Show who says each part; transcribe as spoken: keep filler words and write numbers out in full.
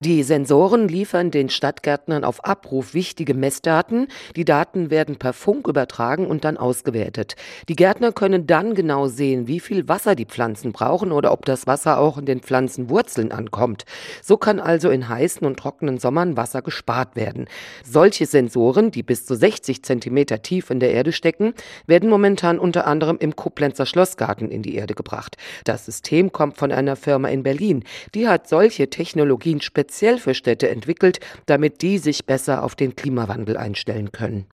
Speaker 1: Die Sensoren liefern den Stadtgärtnern auf Abruf wichtige Messdaten. Die Daten werden per Funk übertragen und dann ausgewertet. Die Gärtner können dann genau sehen, wie viel Wasser die Pflanzen brauchen oder ob das Wasser auch in den Pflanzenwurzeln ankommt. So kann also in heißen und trockenen Sommern Wasser gespart werden. Solche Sensoren, die bis zu sechzig Zentimeter tief in der Erde stecken, werden momentan unter anderem im Koblenzer Schlossgarten in die Erde gebracht. Das System kommt von einer Firma in Berlin. Die hat solche Technologien speziell für Städte entwickelt, damit die sich besser auf den Klimawandel einstellen können.